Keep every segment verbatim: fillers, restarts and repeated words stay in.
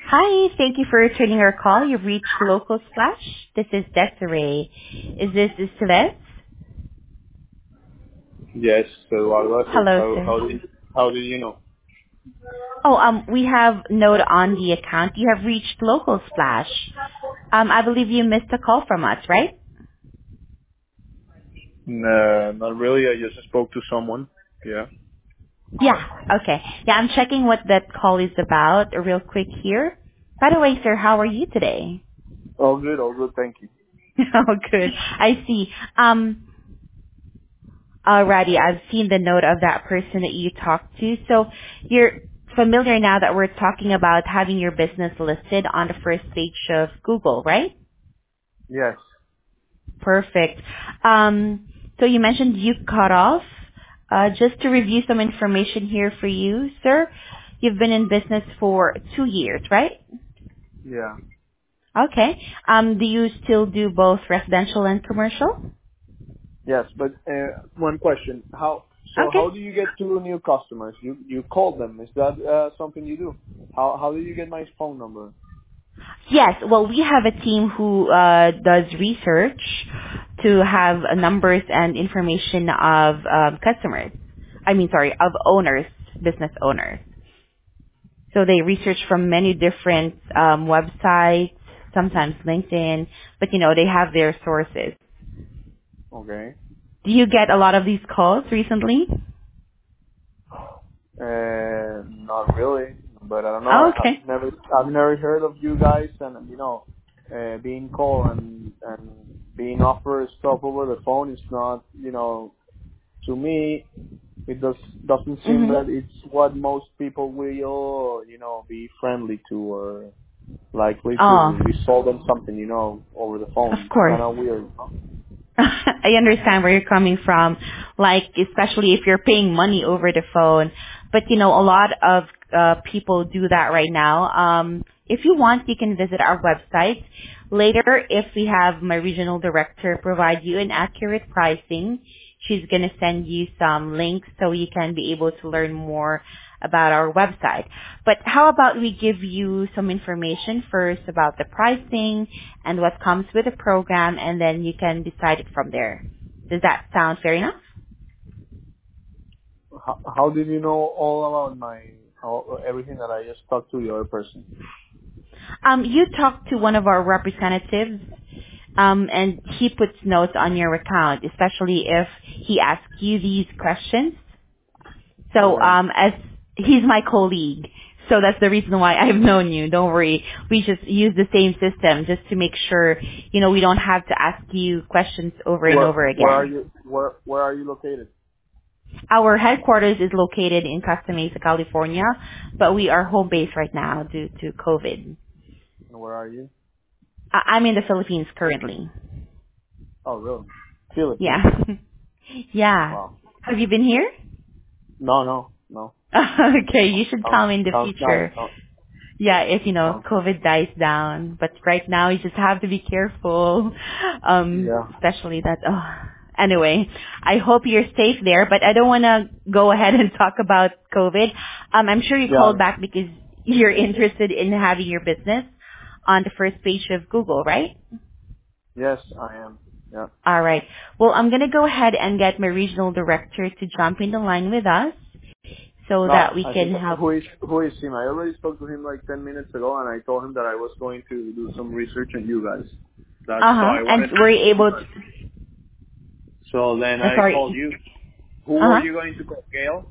Hi, thank you for returning our call. You've reached Local Splash. This is Desiree. Is this is Celeste? Yes, so I got it. Hello, How sir. how did how did you know? Oh, um, we have note on the account. You have reached Local Splash. Um, I believe you missed a call from us, right? Nah, not really. I just spoke to someone. Yeah. Yeah. Okay. Yeah, I'm checking what that call is about real quick here. By the way, sir, how are you today? All good, all good. Thank you. Oh, good. I see. Um, alrighty, I've seen the note of that person that you talked to. So you're familiar now that we're talking about having your business listed on the first page of Google, right? Yes. Perfect. Um, so you mentioned you cut off. Uh, just to review some information here for you, sir. You've been in business for two years, right? Yeah. Okay. Um, do you still do both residential and commercial? Yes, but uh, one question: How so? Okay. How do you get to new customers? You you call them? Is that uh, something you do? How how do you get my phone number? Yes. Well, we have a team who uh, does research to have uh, numbers and information of um, customers. I mean, sorry, of owners, business owners. So they research from many different um, websites, sometimes LinkedIn, but you know they have their sources. Okay. Do you get a lot of these calls recently? Uh, not really, but I don't know. Oh, I, okay. I've never, I've never heard of you guys, and you know, uh, being called and and being offered stuff over the phone is not, you know, to me, it does doesn't seem Mhm. that it's what most people will, you know, be friendly to or likely Oh, to be sold them something, you know, over the of phone. It's kind course. of weird. No? I understand where you're coming from, like especially if you're paying money over the phone. But you know, a lot of uh, people do that right now. Um, if you want, you can visit our website. Later, if we have my regional director provide you an accurate pricing, she's going to send you some links so you can be able to learn more about our website. But how about we give you some information first about the pricing and what comes with the program, and then you can decide it from there. Does that sound fair enough? How, how did you know all about my all, everything that I just talked to the other person? Um, you talk to one of our representatives, um, and he puts notes on your account, especially if he asks you these questions. So Okay. um, as he's my colleague, so that's the reason why I've known you. Don't worry. We just use the same system just to make sure, you know, we don't have to ask you questions over and Where over where are again. you where where are you located? Our headquarters is located in Costa Mesa, California, but we are home base right now due to COVID. And where are you? I- I'm in the Philippines currently. Oh, really? Philippines. Yeah. Yeah. Wow. Have you been here? No, no, no. Okay, you should Sounds come in the sounds nice. future. Sounds, Yeah, if you know sounds COVID dies down. But right now you just have to be careful. Um, yeah. especially that oh anyway, I hope you're safe there, but I don't wanna go ahead and talk about COVID. Um I'm sure you Yeah. called back because you're interested in having your business on the first page of Google, right? Yes, I am. Yeah. All right. Well, I'm going to go ahead and get my regional director to jump in the line with us so No, that we I think can help. who is who is him? I already spoke to him like ten minutes ago, and I told him that I was going to do some research on you guys. That's so Uh-huh. I And wanted. were you able to, So then uh, I called sorry. you. Who were Uh-huh. you going to call? Gail?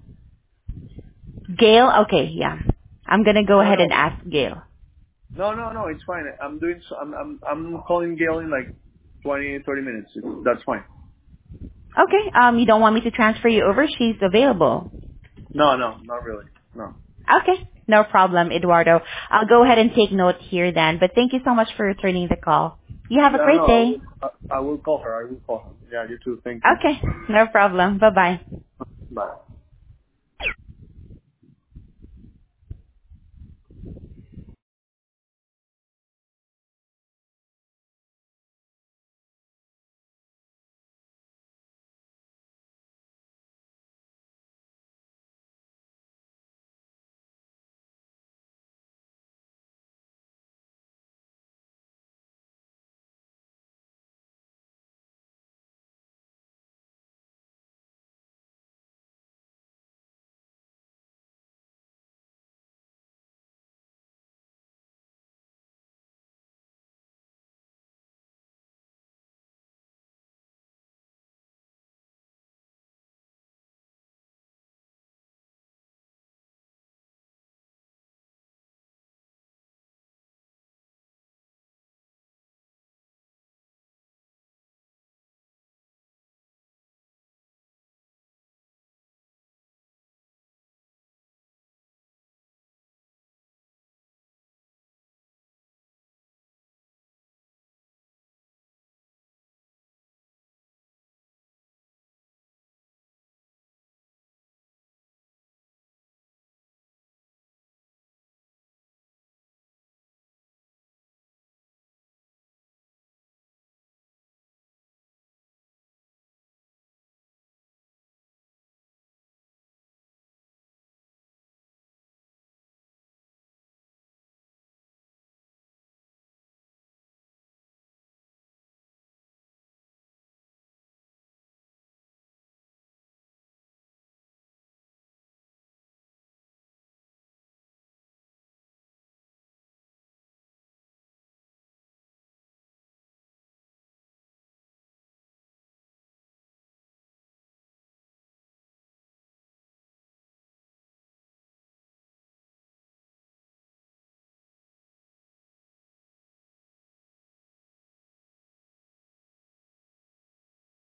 Gail? Okay, yeah. I'm going to go No, ahead and no, ask Gail. no, no, no. It's fine. I'm doing. So, I'm I'm I'm calling Gail in like twenty, thirty minutes. It's, that's fine. Okay, um, you don't want me to transfer you over? She's available. No, no, not really. No. Okay, no problem, Eduardo. I'll go ahead and take note here then, but thank you so much for returning the call. You have a Yeah, no. great I day. will. I, I will call her. I will call her. Yeah, you too. Thank you. Okay, no problem. Bye-bye. Bye.